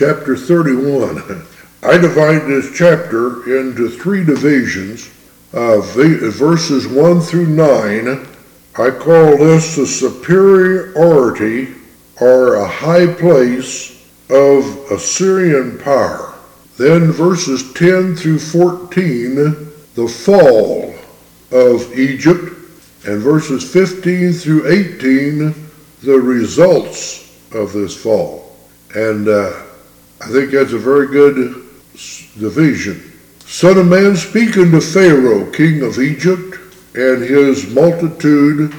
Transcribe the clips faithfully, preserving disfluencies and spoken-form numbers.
chapter thirty-one. I divide this chapter into three divisions. Uh, verses one through nine, I call this the superiority or a high place of Assyrian power. Then verses ten through fourteen, the fall of Egypt. And verses fifteen through eighteen, the results of this fall. And uh, I think that's a very good division. Son of man, speak unto Pharaoh, king of Egypt, and his multitude,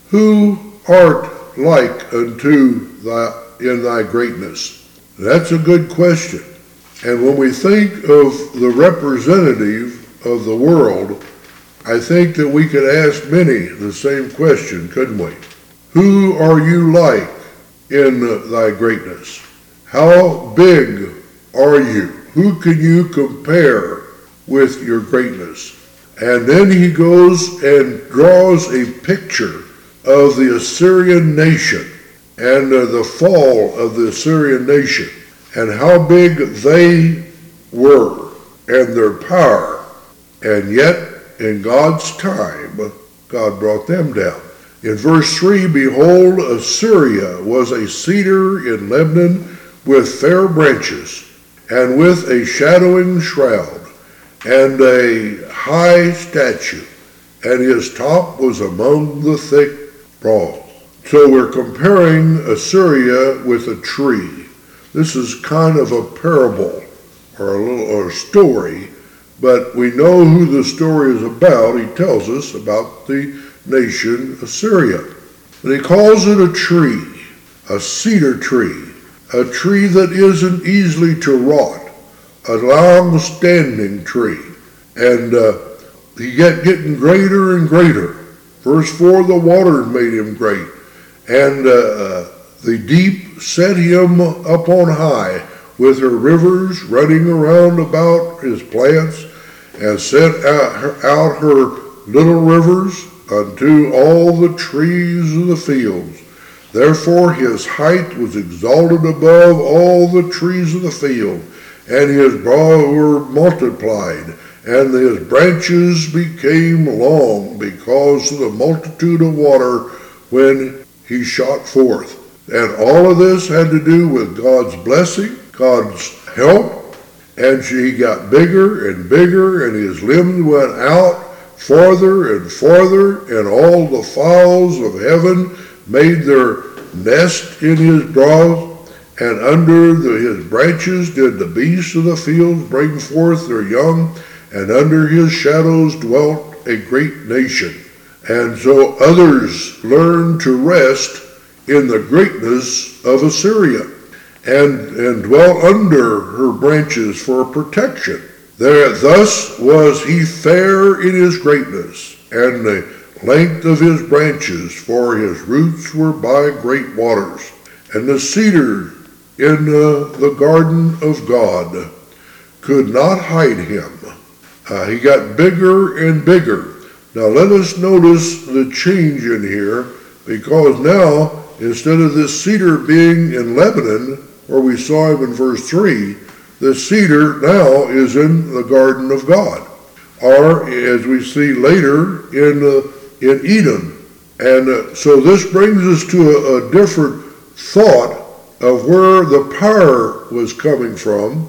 who art like unto thy in thy greatness? That's a good question. And when we think of the representative of the world, I think that we could ask many the same question, couldn't we? Who are you like in thy greatness? How big are you? Who can you compare with your greatness? And then he goes and draws a picture of the Assyrian nation and uh, the fall of the Assyrian nation and how big they were and their power. And yet, in God's time, God brought them down. In verse three, behold, Assyria was a cedar in Lebanon with fair branches, and with a shadowing shroud, and a high statue, and his top was among the thick boughs. So we're comparing Assyria with a tree. This is kind of a parable, or a little or a story, but we know who the story is about. He tells us about the nation Assyria. And he calls it a tree, a cedar tree, a tree that isn't easily to rot, a long-standing tree. And uh, he get getting greater and greater. Verse four, the water made him great, and uh, the deep set him up on high, with her rivers running around about his plants, and set out, out her little rivers unto all the trees of the fields. Therefore his height was exalted above all the trees of the field, and his boughs were multiplied, and his branches became long because of the multitude of water when he shot forth. And all of this had to do with God's blessing, God's help, and she got bigger and bigger, and his limbs went out farther and farther, and all the fowls of heaven made their nest in his brow, and under the, his branches did the beasts of the field bring forth their young, and under his shadows dwelt a great nation. And so others learned to rest in the greatness of Assyria, and, and dwelt under her branches for protection. There, thus was he fair in his greatness, and the length of his branches, for his roots were by great waters. And the cedar in uh, the garden of God could not hide him. Uh, he got bigger and bigger. Now let us notice the change in here, because now, instead of this cedar being in Lebanon, where we saw him in verse three, the cedar now is in the garden of God, or as we see later in uh, in Eden. And uh, so this brings us to a, a different thought of where the power was coming from.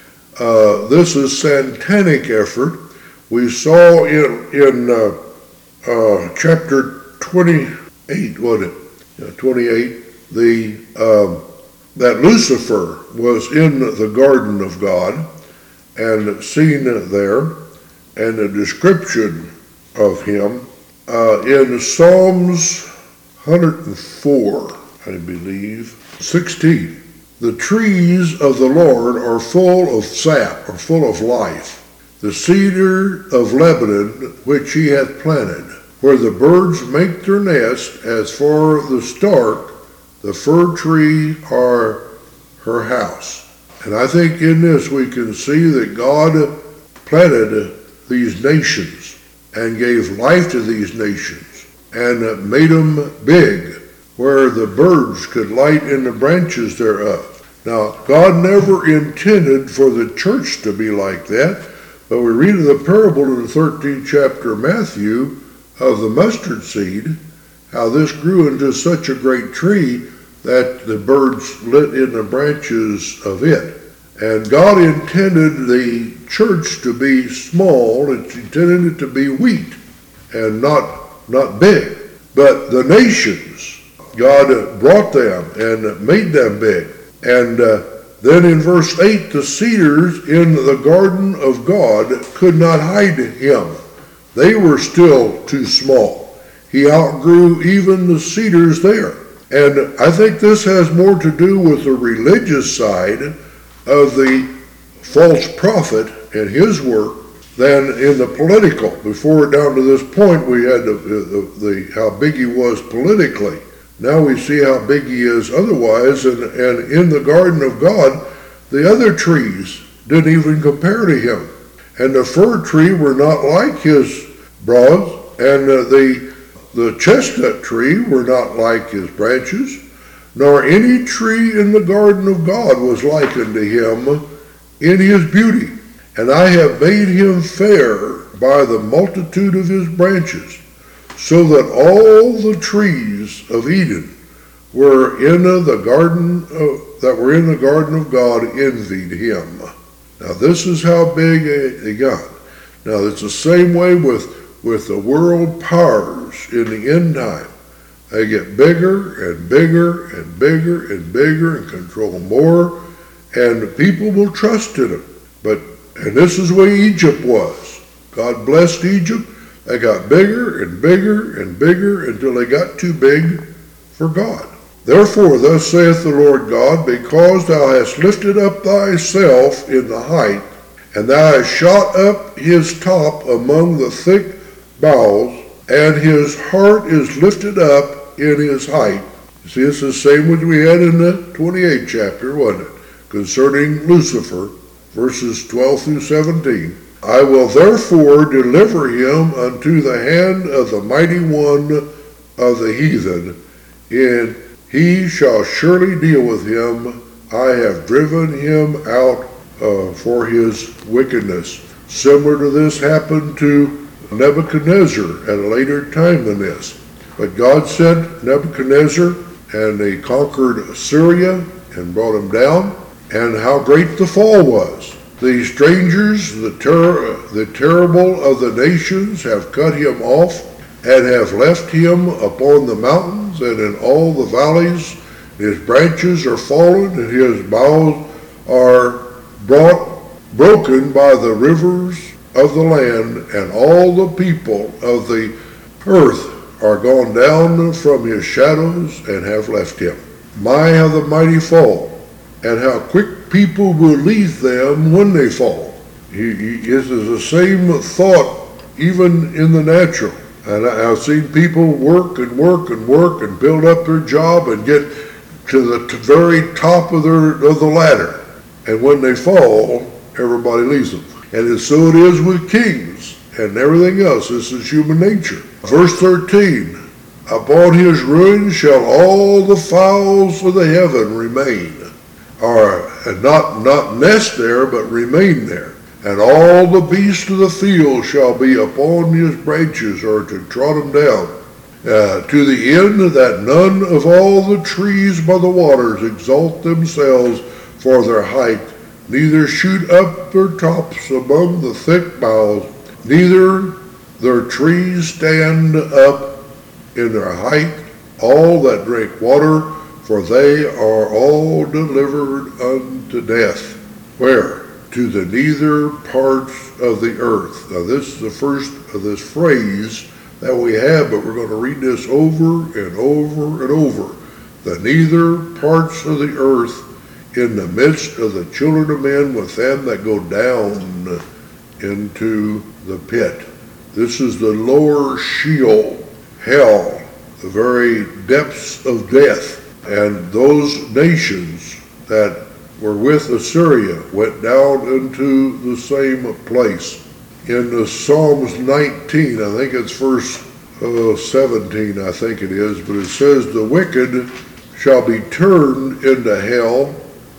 Uh, this is satanic effort. We saw in in uh, uh, chapter twenty-eight, wasn't it? Yeah, twenty-eight, the um, that Lucifer was in the garden of God and seen there, and a description of him uh, in Psalms one hundred four, I believe, sixteen. The trees of the Lord are full of sap, or full of life. The cedar of Lebanon, which he hath planted, where the birds make their nest, as for the stark, the fir tree are her house. And I think in this we can see that God planted these nations and gave life to these nations and made them big, where the birds could light in the branches thereof. Now, God never intended for the church to be like that, but we read of the parable in the thirteenth chapter of Matthew of the mustard seed, how this grew into such a great tree that the birds lit in the branches of it. And God intended the church to be small, it intended it to be wheat and not, not big. But the nations, God brought them and made them big. And uh, then in verse eight, the cedars in the garden of God could not hide him. They were still too small. He outgrew even the cedars there. And I think this has more to do with the religious side of the false prophet and his work than in the political. Before, down to this point, we had the, the, the how big he was politically. Now we see how big he is otherwise, and, and in the garden of God, the other trees didn't even compare to him. And the fir tree were not like his boughs, and uh, the, the chestnut tree were not like his branches, nor any tree in the garden of God was likened to him in his beauty. And I have made him fair by the multitude of his branches, so that all the trees of Eden were in the garden of, that were in the garden of God envied him. Now this is how big he got. Now it's the same way with, with the world powers in the end time. They get bigger and bigger and bigger and bigger and control more, and people will trust in them. But and this is the way Egypt was. God blessed Egypt. They got bigger and bigger and bigger until they got too big for God. Therefore, thus saith the Lord God, because thou hast lifted up thyself in the height, and thou hast shot up his top among the thick boughs, and his heart is lifted up in his height. See, it's the same as we had in the twenty-eighth chapter, wasn't it? Concerning Lucifer, verses twelve through seventeen. I will therefore deliver him unto the hand of the mighty one of the heathen, and he shall surely deal with him. I have driven him out uh, for his wickedness. Similar to this happened to Nebuchadnezzar at a later time than this. But God sent Nebuchadnezzar, and they conquered Assyria and brought him down. And how great the fall was. The strangers, the, ter- the terrible of the nations have cut him off and have left him upon the mountains and in all the valleys. His branches are fallen and his boughs are brought broken by the rivers of the land, and all the people of the earth are gone down from his shadows and have left him. My, how the mighty fall, and how quick people will leave them when they fall. He, he, this is the same thought even in the natural. And I, I've seen people work and work and work and build up their job and get to the t- very top of, their, of the ladder. And when they fall, everybody leaves them. And so it is with kings and everything else. This is human nature. Verse thirteen, upon his ruin shall all the fowls of the heaven remain. Or not, not nest there, but remain there. And all the beasts of the field shall be upon his branches, or to trot them down, uh, to the end that none of all the trees by the waters exalt themselves for their height, neither shoot up their tops among the thick boughs, neither their trees stand up in their height, all that drink water, for they are all delivered unto death. Where? To the neither parts of the earth. Now this is the first of this phrase that we have, but we're going to read this over and over and over. The neither parts of the earth, in the midst of the children of men, with them that go down into the pit. This is the lower Sheol, hell, the very depths of death. And those nations that were with Assyria went down into the same place. In the Psalms nineteen, I think it's verse uh, seventeen, I think it is, but it says, the wicked shall be turned into hell,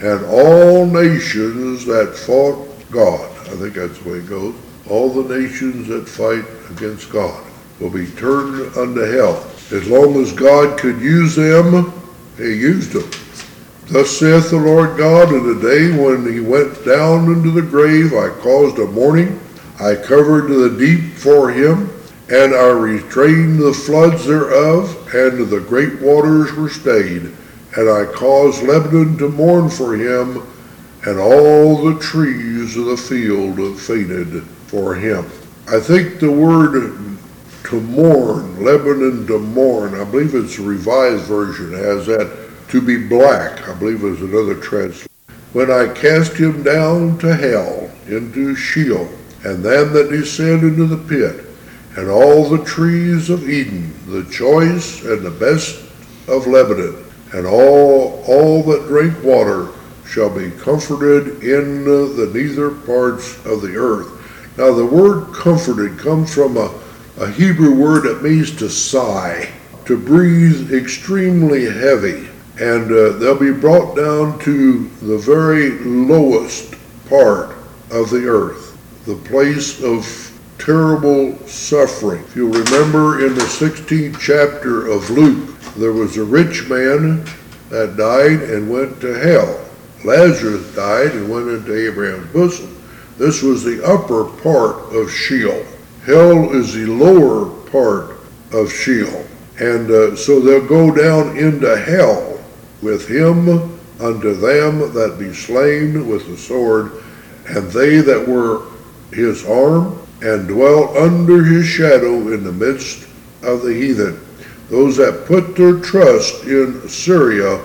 and all nations that fought God. I think that's the way it goes. All the nations that fight against God will be turned unto hell. As long as God could use them, he used them. Thus saith the Lord God, in the day when he went down into the grave, I caused a mourning, I covered the deep for him, and I restrained the floods thereof, and the great waters were stayed. And I caused Lebanon to mourn for him, and all the trees of the field fainted for him. I think the word to mourn, Lebanon to mourn, I believe it's the Revised Version, has that to be black, I believe is another translation. When I cast him down to hell, into Sheol, and them that descend into the pit, and all the trees of Eden, the choice and the best of Lebanon, and all, all that drink water shall be comforted in the nether parts of the earth. Now the word comforted comes from a, a Hebrew word that means to sigh, to breathe extremely heavy. And uh, they'll be brought down to the very lowest part of the earth, the place of terrible suffering. If you remember in the sixteenth chapter of Luke, there was a rich man that died and went to hell. Lazarus died and went into Abraham's bosom. This was the upper part of Sheol. Hell is the lower part of Sheol. And uh, so they'll go down into hell with him unto them that be slain with the sword, and they that were his arm, and dwell under his shadow in the midst of the heathen. Those that put their trust in Assyria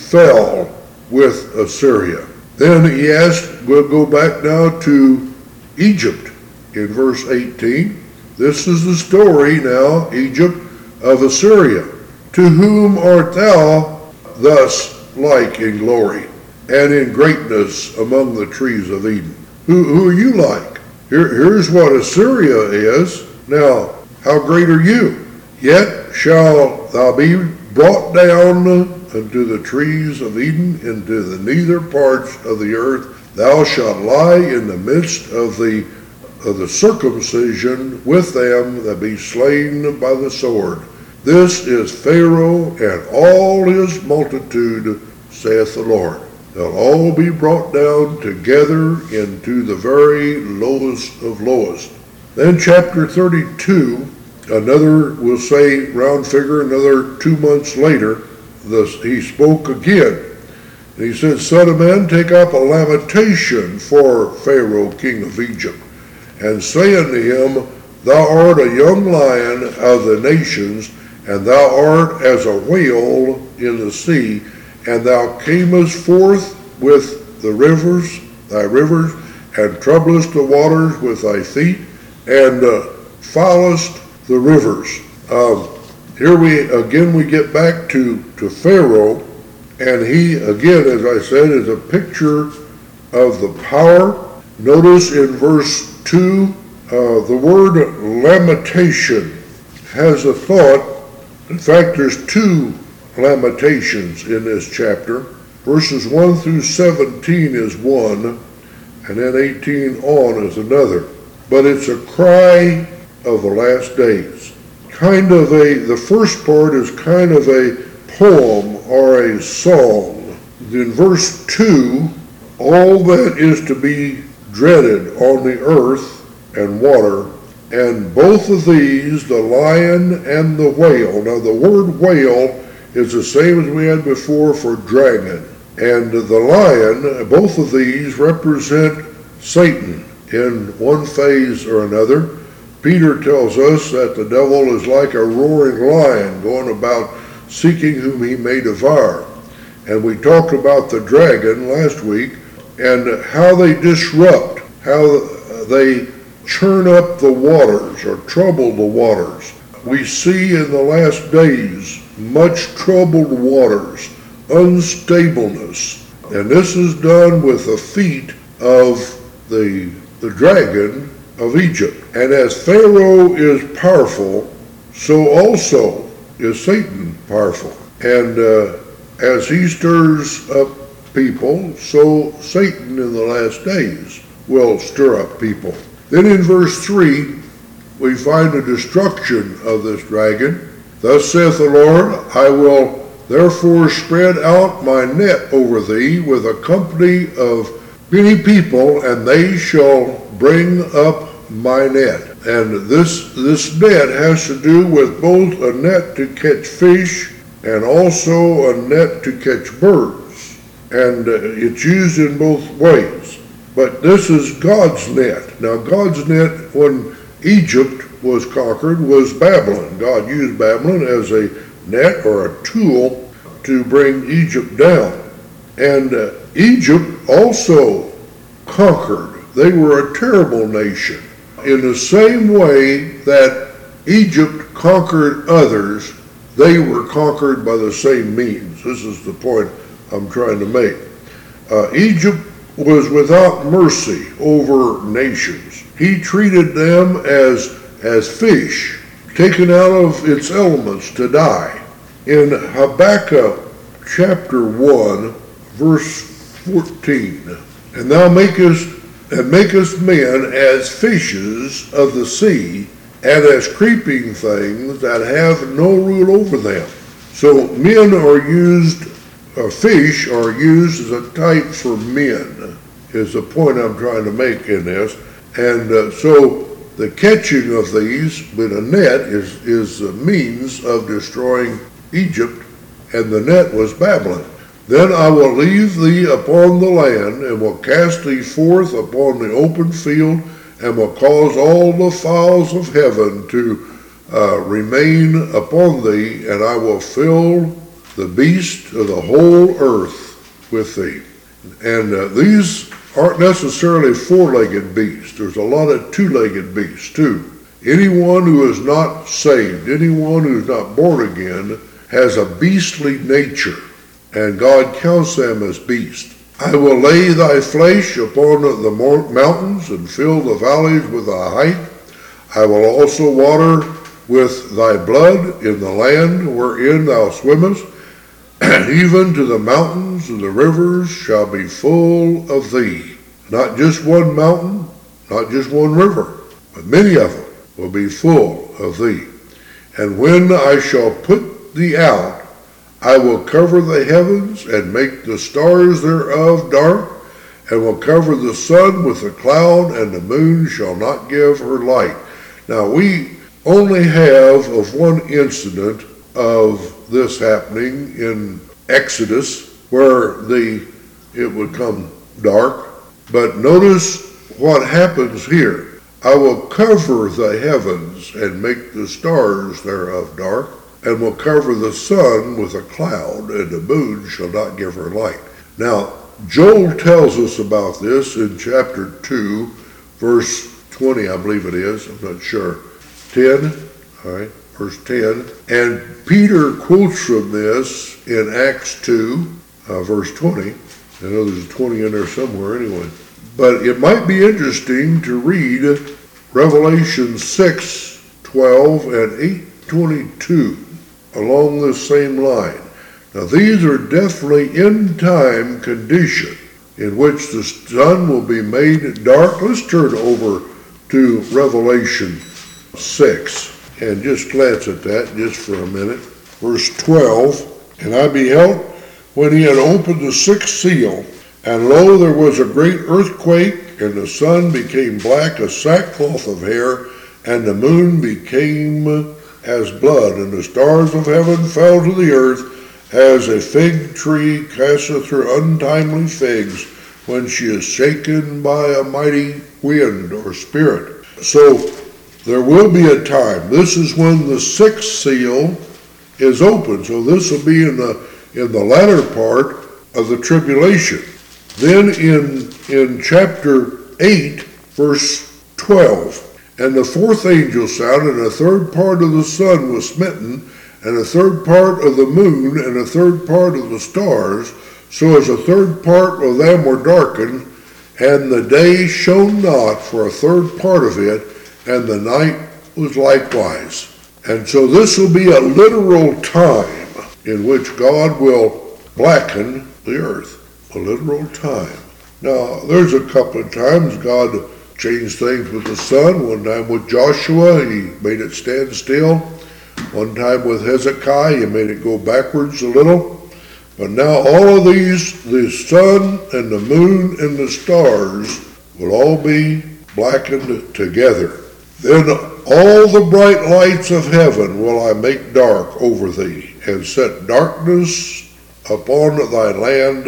fell with Assyria. Then he asked, we'll go back now to Egypt in verse eighteen. This is the story now, Egypt, of Assyria. To whom art thou thus like in glory, and in greatness among the trees of Eden? Who, who are you like? Here, here's what Assyria is. Now, how great are you? Yet shall thou be brought down unto the trees of Eden, into the nether parts of the earth. Thou shalt lie in the midst of the, of the circumcision with them that be slain by the sword. This is Pharaoh and all his multitude, saith the Lord. They'll all be brought down together into the very lowest of lowest. Then chapter thirty-two, another, we'll say round figure, another two months later, this, he spoke again. And he said, Son of man, take up a lamentation for Pharaoh, king of Egypt, and say unto him, Thou art a young lion of the nations, and thou art as a whale in the sea, and thou camest forth with the rivers, thy rivers, and troublest the waters with thy feet, and uh, foulest the rivers. Um, here we, again, we get back to, to Pharaoh, and he, again, as I said, is a picture of the power. Notice in verse two, uh, the word lamentation has a thought. In fact, there's two lamentations in this chapter. Verses one through seventeen is one, and then eighteen on is another. But it's a cry of the last days. Kind of a, the first part is kind of a poem or a song. In verse two, all that is to be dreaded on the earth and water, and both of these, the lion and the whale. Now the word whale is the same as we had before for dragon. And the lion, both of these represent Satan in one phase or another. Peter tells us that the devil is like a roaring lion going about seeking whom he may devour. And we talked about the dragon last week and how they disrupt, how they churn up the waters or trouble the waters. We see in the last days much troubled waters, unstableness, and this is done with the feet of the, the dragon of Egypt. And as Pharaoh is powerful, so also is Satan powerful. And uh, as he stirs up people, so Satan in the last days will stir up people. Then in verse three, we find the destruction of this dragon. Thus saith the Lord, I will therefore spread out my net over thee with a company of many people, and they shall bring up my net. And this, this net has to do with both a net to catch fish and also a net to catch birds. And uh, it's used in both ways. But this is God's net. Now God's net, when Egypt was conquered, was Babylon. God used Babylon as a net or a tool to bring Egypt down. And uh, Egypt also conquered. They were a terrible nation. In the same way that Egypt conquered others, they were conquered by the same means. This is the point I'm trying to make. Uh, Egypt was without mercy over nations. He treated them as, as fish, taken out of its elements to die. In Habakkuk chapter one, verse fourteen, and thou makest and makest men as fishes of the sea, and as creeping things that have no rule over them. So men are used, uh, fish are used as a type for men, is the point I'm trying to make in this. And uh, so the catching of these with a net is, is the means of destroying Egypt, and the net was Babylon. Then I will leave thee upon the land, and will cast thee forth upon the open field, and will cause all the fowls of heaven to uh, remain upon thee, and I will fill the beasts of the whole earth with thee. And uh, these aren't necessarily four-legged beasts. There's a lot of two-legged beasts too. Anyone who is not saved, anyone who is not born again, has a beastly nature, and God counts them as beasts. I will lay thy flesh upon the mountains, and fill the valleys with thy height. I will also water with thy blood in the land wherein thou swimmest, and even to the mountains and the rivers shall be full of thee. Not just one mountain, not just one river, but many of them will be full of thee. And when I shall put thee out, I will cover the heavens, and make the stars thereof dark, and will cover the sun with a cloud, and the moon shall not give her light. Now we only have of one incident of this happening in Exodus, where the it would come dark. But notice what happens here. I will cover the heavens, and make the stars thereof dark, and will cover the sun with a cloud, and the moon shall not give her light. Now, Joel tells us about this in chapter two, verse twenty, I believe it is, I'm not sure. ten, all right, verse ten. And Peter quotes from this in Acts two, uh, verse twenty. I know there's a twenty in there somewhere anyway. But it might be interesting to read Revelation six, twelve, and eight twenty-two. Along this same line. Now these are definitely end time condition in which the sun will be made dark. Let's turn over to Revelation six and just glance at that just for a minute. Verse twelve, and I beheld when he had opened the sixth seal, and lo, there was a great earthquake, and the sun became black as sackcloth of hair, and the moon became as blood, and the stars of heaven fell to the earth, as a fig tree casteth her untimely figs when she is shaken by a mighty wind or spirit. So there will be a time. This is when the sixth seal is open. So this will be in the in the latter part of the tribulation. Then in in chapter eight, verse twelve. And the fourth angel sounded, and a third part of the sun was smitten, and a third part of the moon, and a third part of the stars, so as a third part of them were darkened, and the day shone not for a third part of it, and the night was likewise. And so this will be a literal time in which God will blacken the earth. a literal time. Now, there's a couple of times God changed things with the sun. One time with Joshua, he made it stand still. One time with Hezekiah, he made it go backwards a little. But now all of these, the sun and the moon and the stars, will all be blackened together. Then all the bright lights of heaven will I make dark over thee, and set darkness upon thy land,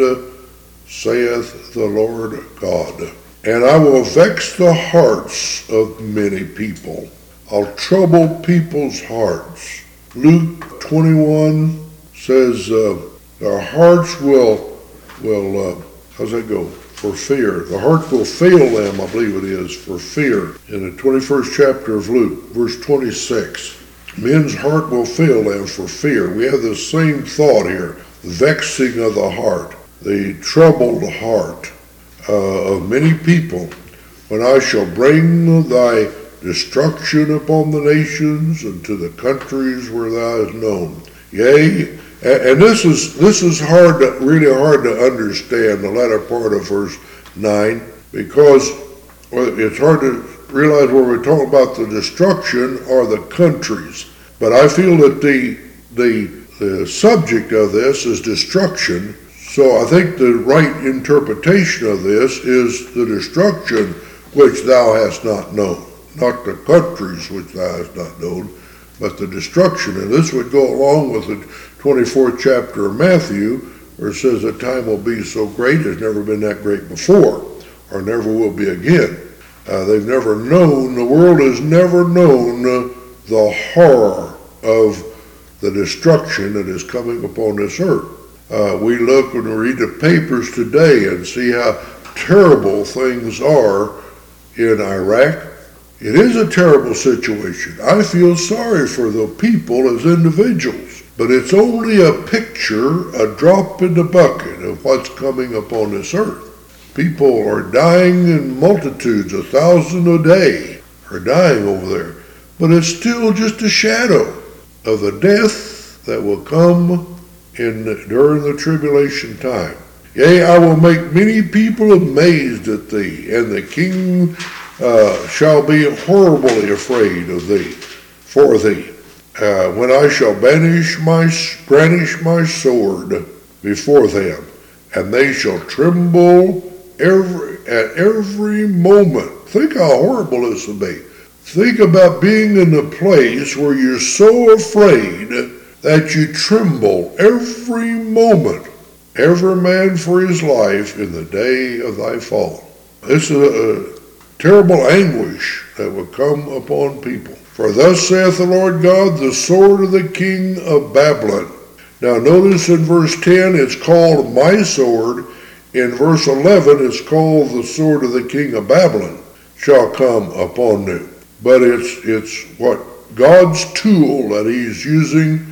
saith the Lord God. And I will vex the hearts of many people. I'll trouble people's hearts. Luke twenty-one says, uh, their hearts will, will uh, how's that go? For fear. The heart will fail them, I believe it is, for fear. In the twenty-first chapter of Luke, verse twenty-six. Men's heart will fail them for fear. We have the same thought here. The vexing of the heart. The troubled heart uh, of many people. When I shall bring thy destruction upon the nations and to the countries where thou hast known. Yea, and this is this is hard, to, really hard to understand, the latter part of verse nine, because it's hard to realize where we're talking about the destruction are the countries. But I feel that the, the, the subject of this is destruction, so I think the right interpretation of this is the destruction which thou hast not known, not the countries which thou hast not known, but the destruction. And this would go along with the twenty-fourth chapter of Matthew, where it says the time will be so great, it's never been that great before, or never will be again. Uh, they've never known, the world has never known uh, the horror of the destruction that is coming upon this earth. Uh, we look and read the papers today and see how terrible things are in Iraq. It is a terrible situation. I feel sorry for the people as individuals, but it's only a picture, a drop in the bucket of what's coming upon this earth. People are dying in multitudes, a thousand a day are dying over there, but it's still just a shadow of the death that will come in during the tribulation time. Yea, I will make many people amazed at thee, and the king uh, shall be horribly afraid of thee, for thee. Uh, when I shall banish my, brandish my sword before them, and they shall tremble every, at every moment. Think how horrible this will be. Think about being in a place where you're so afraid that you tremble every moment, every man for his life in the day of thy fall. This is a, a terrible anguish that will come upon people. For thus saith the Lord God, the sword of the king of Babylon. Now notice in verse ten it's called my sword. In verse eleven it's called the sword of the king of Babylon shall come upon thee. But it's it's what God's tool that he's using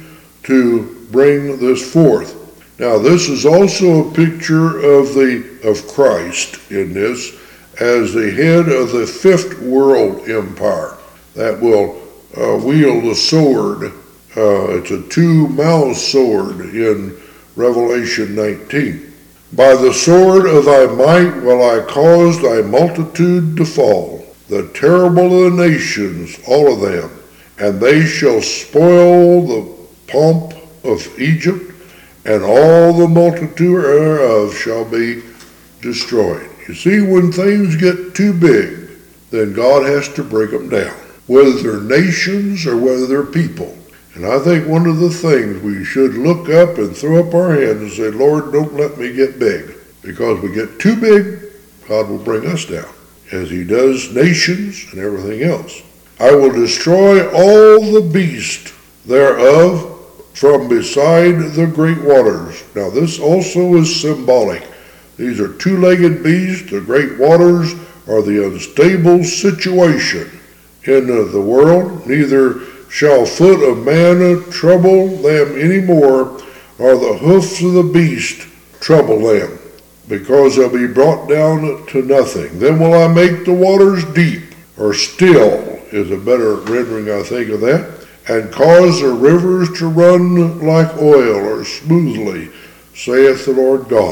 to bring this forth. Now this is also a picture of the of Christ in this as the head of the fifth world empire that will uh, wield the sword. Uh, it's a two-mouthed sword in Revelation nineteen. By the sword of thy might will I cause thy multitude to fall, the terrible of the nations, all of them, and they shall spoil the pomp of Egypt, and all the multitude thereof shall be destroyed. You see, when things get too big, then God has to break them down, whether they're nations or whether they're people. And I think one of the things we should look up and throw up our hands and say, Lord, don't let me get big. Because we get too big, God will bring us down, as he does nations and everything else. I will destroy all the beasts thereof from beside the great waters. Now this also is symbolic. These are two-legged beasts. The great waters are the unstable situation in the world. Neither shall foot of man trouble them any more, or the hoofs of the beast trouble them, because they'll be brought down to nothing. Then will I make the waters deep, or still is a better rendering, I think, of that, and cause the rivers to run like oil, or smoothly, saith the Lord God.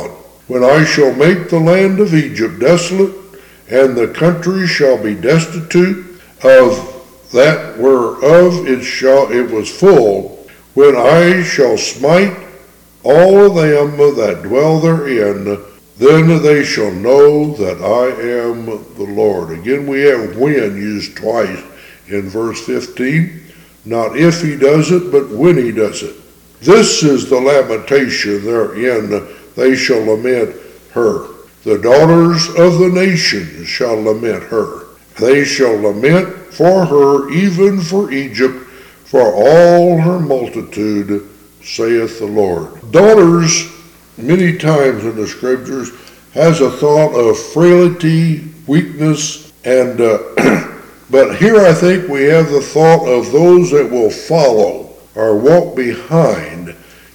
when I shall make the land of Egypt desolate, and the country shall be destitute of that whereof it shall it was full, when I shall smite all of them that dwell therein, then they shall know that I am the Lord. Again, we have when used twice in verse fifteen. Not if he does it, but when he does it. This is the lamentation therein they shall lament her. The daughters of the nations shall lament her. They shall lament for her, even for Egypt, for all her multitude, saith the Lord. Daughters, many times in the scriptures, has a thought of frailty, weakness, and uh, but here I think we have the thought of those that will follow or walk behind.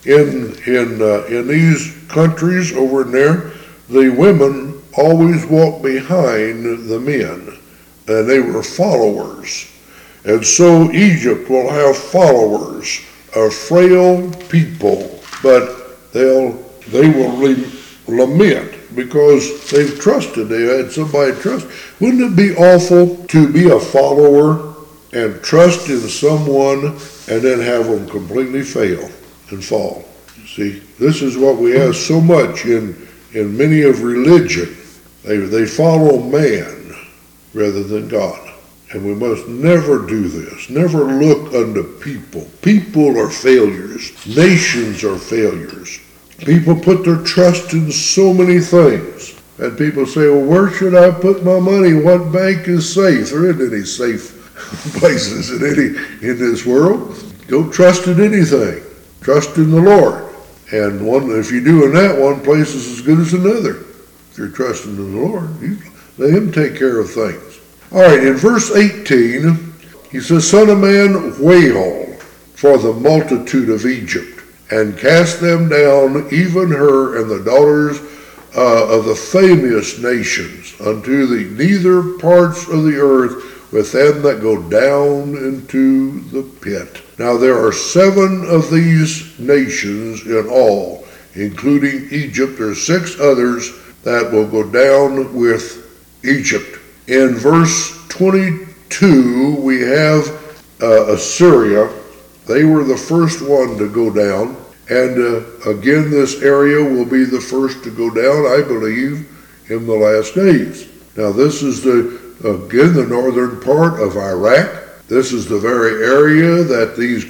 In in uh, in these countries over in there, the women always walk behind the men, and they were followers. And so Egypt will have followers, a frail people, but they'll they will re- lament because they've trusted. They had somebody trust. Wouldn't it be awful to be a follower and trust in someone and then have them completely fail and fall? You see, this is what we have so much in in many of religion. They they follow man rather than God. And we must never do this. Never look unto people. People are failures. Nations are failures. People put their trust in so many things. And people say, well, where should I put my money? What bank is safe? There isn't any safe places in any in this world. Don't trust in anything. Trust in the Lord. And one, if you're doing that, one place is as good as another. If you're trusting in the Lord, you let him take care of things. All right, in verse eighteen, he says, Son of man, wail for the multitude of Egypt, and cast them down, even her and the daughters uh, of the famous nations, unto the nether parts of the earth, with them that go down into the pit. Now there are seven of these nations in all, including Egypt. There are six others that will go down with Egypt. In verse twenty-two, we have uh, Assyria. They were the first one to go down. And uh, again, this area will be the first to go down, I believe, in the last days. Now, this is, the again, the northern part of Iraq. This is the very area that these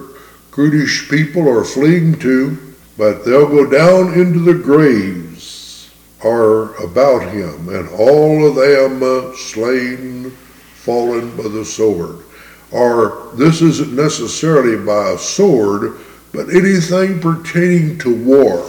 Kurdish people are fleeing to. But they'll go down into the graves are about him, and all of them uh, slain, fallen by the sword. Or this isn't necessarily by a sword, but anything pertaining to war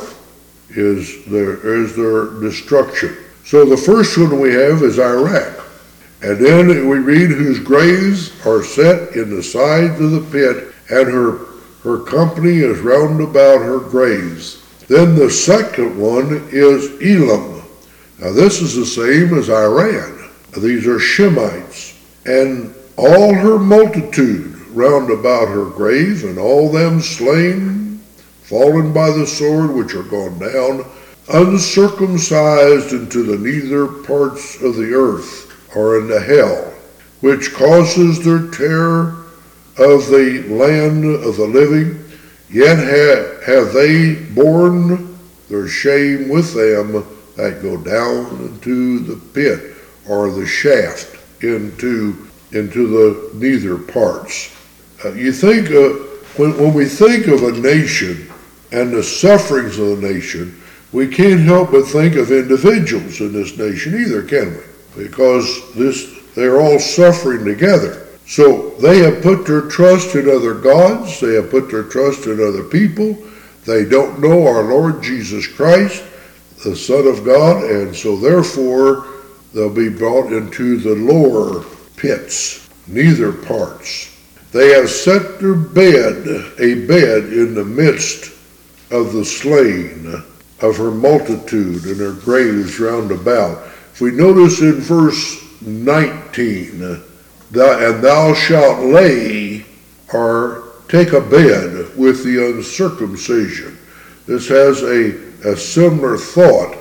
is their, is their destruction. So the first one we have is Iraq. And then we read, whose graves are set in the sides of the pit, and her, her company is round about her graves. Then the second one is Elam. Now this is the same as Iran. These are Shemites. And all her multitude round about her grave, and all them slain, fallen by the sword, which are gone down, uncircumcised into the nether parts of the earth, or into hell, which causes their terror of the land of the living. Yet have, have they borne their shame with them that go down into the pit, or the shaft, into, into the nether parts. Uh, you think, uh, when, when we think of a nation and the sufferings of the nation, we can't help but think of individuals in this nation either, can we? Because this, they're all suffering together. So they have put their trust in other gods. They have put their trust in other people. They don't know our Lord Jesus Christ, the Son of God, and so therefore they'll be brought into the lower pits, nether parts. They have set their bed, a bed in the midst of the slain, of her multitude, and her graves round about. If we notice in verse nineteen, and thou shalt lay, or take a bed with the uncircumcision. This has a, a similar thought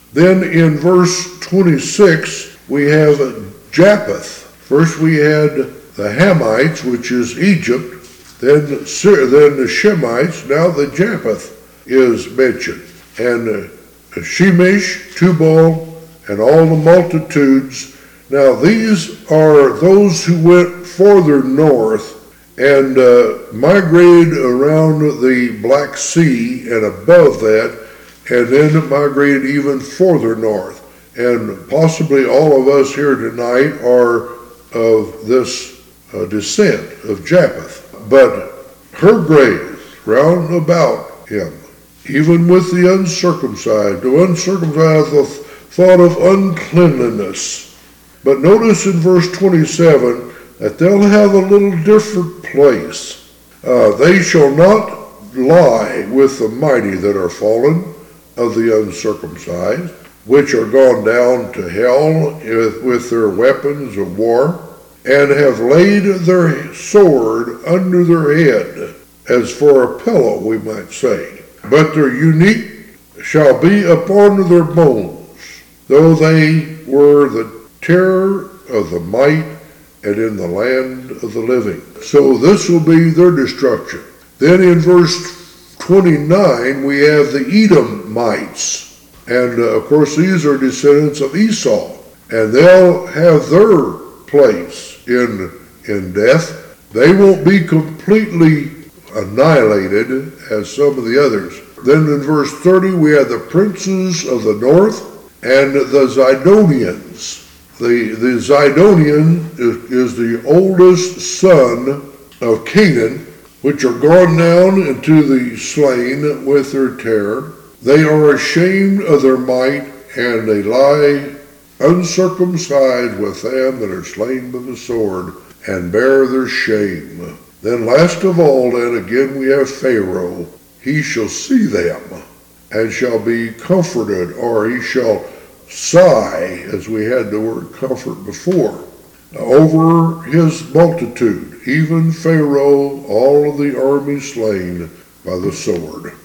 Then in verse twenty-six, we have Japheth. First we had the Hamites, which is Egypt, then, then the Shemites, now the Japheth is mentioned. And Shemesh, Tubal, and all the multitudes. Now these are those who went farther north and uh, migrated around the Black Sea and above that, and then migrated even further north. And possibly all of us here tonight are of this uh, descent of Japheth. But her grave round about him, even with the uncircumcised, the uncircumcised the thought of uncleanliness. But notice in verse twenty-seven that they'll have a little different place. Uh, they shall not lie with the mighty that are fallen of the uncircumcised, which are gone down to hell with, with their weapons of war, and have laid their sword under their head, as for a pillow, we might say. But their unique shall be upon their bones, though they were the terror of the might and in the land of the living. So this will be their destruction. Then in verse twenty-nine, we have the Edomites. And uh, of course, these are descendants of Esau. And they'll have their place in, in death. They won't be completely annihilated as some of the others. Then in verse thirty, we have the princes of the north and the Zidonians. The, the Zidonian is, is the oldest son of Canaan, which are gone down into the slain with their terror. They are ashamed of their might, and they lie uncircumcised with them that are slain by the sword, and bear their shame. Then last of all, then again we have Pharaoh. He shall see them, and shall be comforted, or he shall sigh, as we had the word comfort before, over his multitude, even Pharaoh, all of the army slain by the sword.